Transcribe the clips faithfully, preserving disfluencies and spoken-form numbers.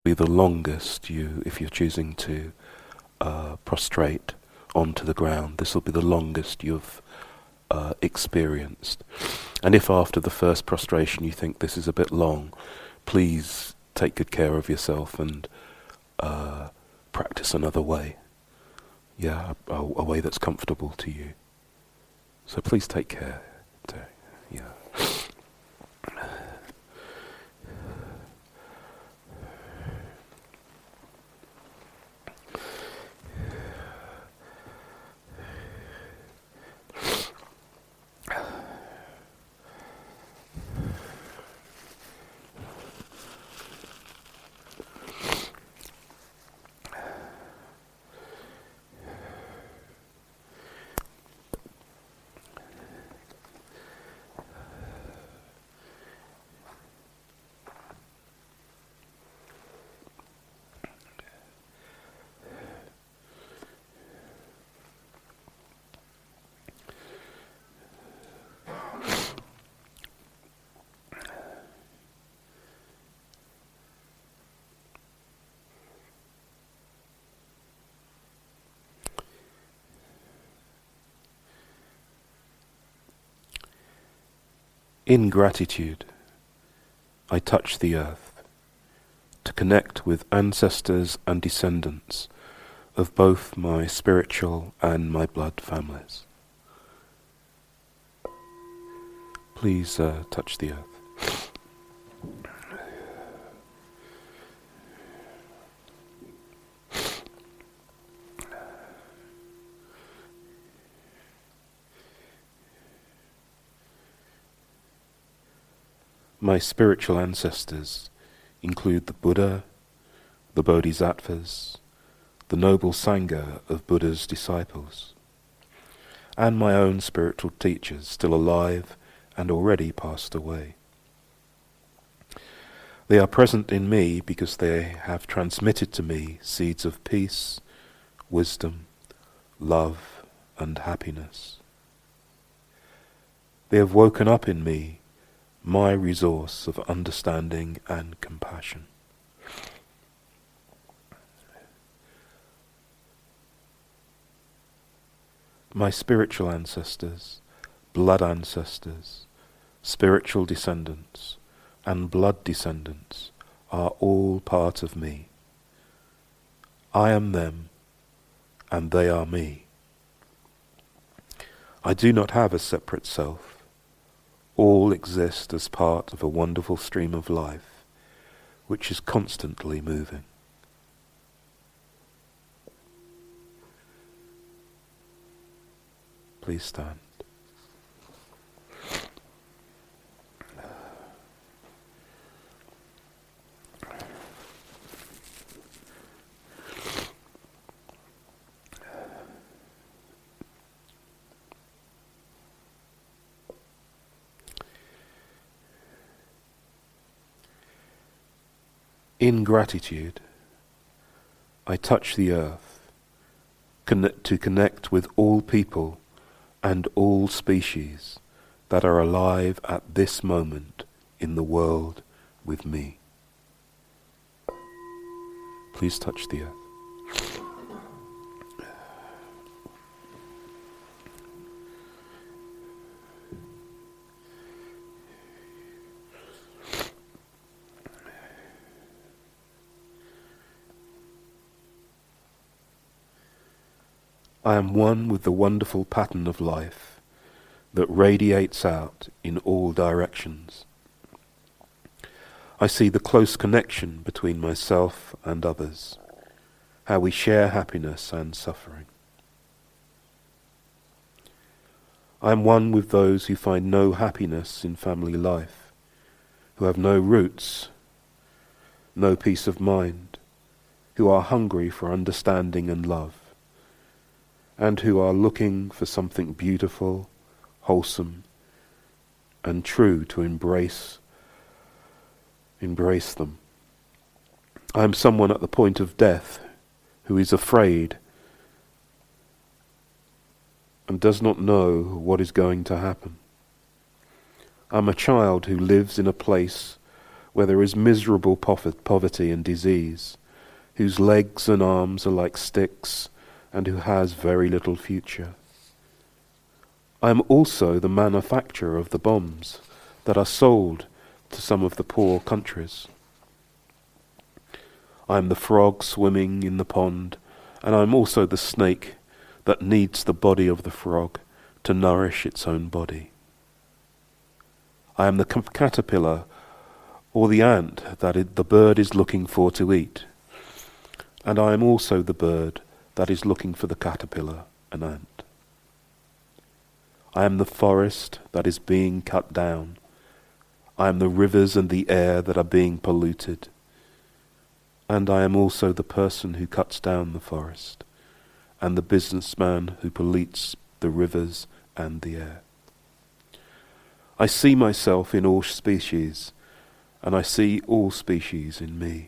Be the longest you, if you're choosing to uh, prostrate onto the ground, this will be the longest you've uh, experienced. And if after the first prostration you think this is a bit long, please take good care of yourself and uh, practice another way. Yeah, a, a way that's comfortable to you. So please take care. Yeah. In gratitude, I touch the earth to connect with ancestors and descendants of both my spiritual and my blood families. Please uh, touch the earth. My spiritual ancestors include the Buddha, the Bodhisattvas, the noble Sangha of Buddha's disciples, and my own spiritual teachers still alive and already passed away. They are present in me because they have transmitted to me seeds of peace, wisdom, love, and happiness. They have woken up in me my resource of understanding and compassion. My spiritual ancestors, blood ancestors, spiritual descendants, and blood descendants are all part of me. I am them, and they are me. I do not have a separate self. All exist as part of a wonderful stream of life, which is constantly moving. Please stand. In gratitude, I touch the earth connect, to connect with all people and all species that are alive at this moment in the world with me. Please touch the earth. I am one with the wonderful pattern of life that radiates out in all directions. I see the close connection between myself and others, how we share happiness and suffering. I am one with those who find no happiness in family life, who have no roots, no peace of mind, who are hungry for understanding and love, and who are looking for something beautiful, wholesome, and true to embrace, embrace them. I am someone at the point of death who is afraid and does not know what is going to happen. I am a child who lives in a place where there is miserable poverty and disease, whose legs and arms are like sticks, and who has very little future. I am also the manufacturer of the bombs that are sold to some of the poor countries. I am the frog swimming in the pond, and I am also the snake that needs the body of the frog to nourish its own body. I am the caterpillar or the ant that it, the bird is looking for to eat, and I am also the bird that is looking for the caterpillar and ant. I am the forest that is being cut down. I am the rivers and the air that are being polluted. And I am also the person who cuts down the forest, and the businessman who pollutes the rivers and the air. I see myself in all species, and I see all species in me.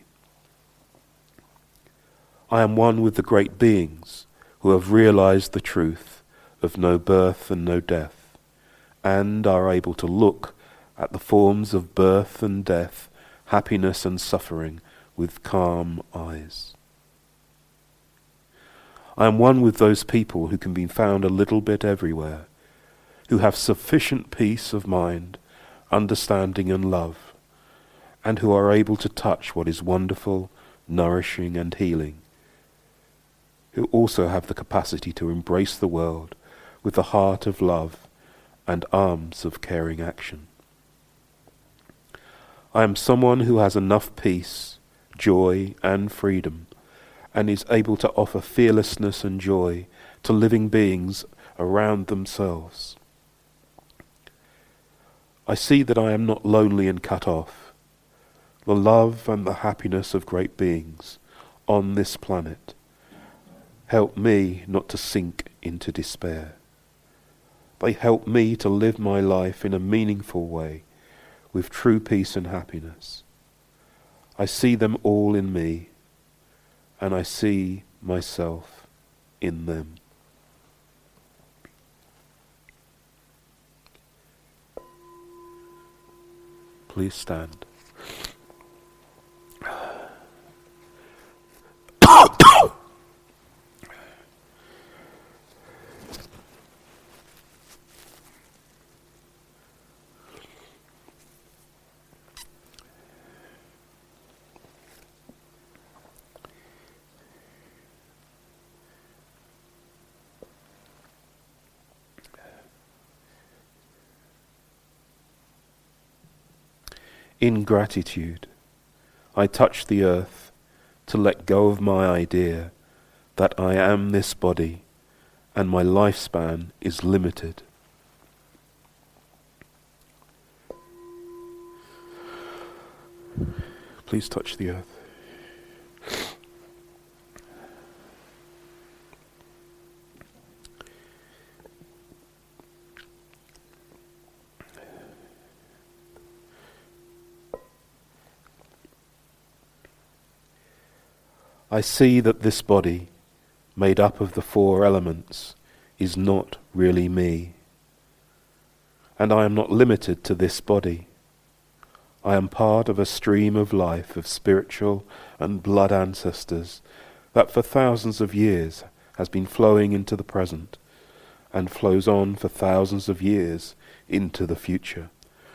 I am one with the great beings who have realized the truth of no birth and no death, and are able to look at the forms of birth and death, happiness and suffering with calm eyes. I am one with those people who can be found a little bit everywhere, who have sufficient peace of mind, understanding and love, and who are able to touch what is wonderful, nourishing and healing, who also have the capacity to embrace the world with the heart of love and arms of caring action. I am someone who has enough peace, joy and freedom, and is able to offer fearlessness and joy to living beings around themselves. I see that I am not lonely and cut off. The love and the happiness of great beings on this planet help me not to sink into despair. They help me to live my life in a meaningful way with true peace and happiness. I see them all in me, and I see myself in them. Please stand. In gratitude, I touch the earth to let go of my idea that I am this body and my lifespan is limited. Please touch the earth. I see that this body, made up of the four elements, is not really me. And I am not limited to this body. I am part of a stream of life of spiritual and blood ancestors that for thousands of years has been flowing into the present and flows on for thousands of years into the future.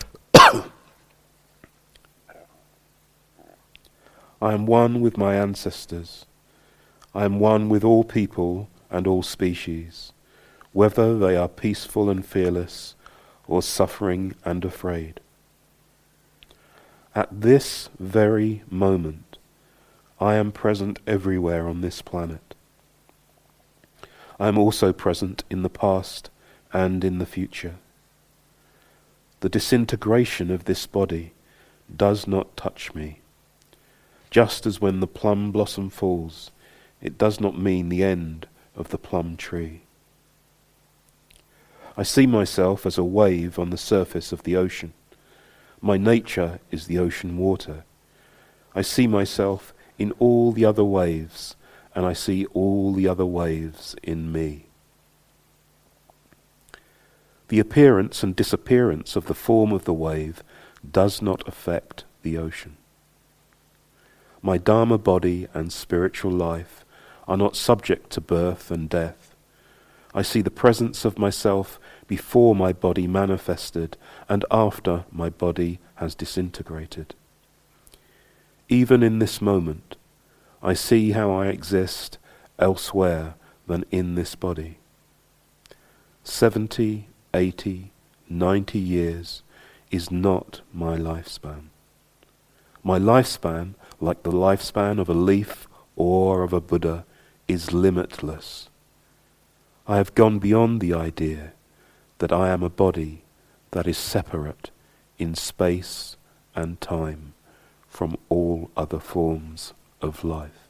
I am one with my ancestors. I am one with all people and all species, whether they are peaceful and fearless or suffering and afraid. At this very moment, I am present everywhere on this planet. I am also present in the past and in the future. The disintegration of this body does not touch me. Just as when the plum blossom falls, it does not mean the end of the plum tree. I see myself as a wave on the surface of the ocean. My nature is the ocean water. I see myself in all the other waves, and I see all the other waves in me. The appearance and disappearance of the form of the wave does not affect the ocean. My Dharma body and spiritual life are not subject to birth and death. I see the presence of myself before my body manifested and after my body has disintegrated. Even in this moment, I see how I exist elsewhere than in this body. Seventy, eighty, ninety years is not my lifespan. My lifespan, like the lifespan of a leaf or of a Buddha, is limitless. I have gone beyond the idea that I am a body that is separate in space and time from all other forms of life.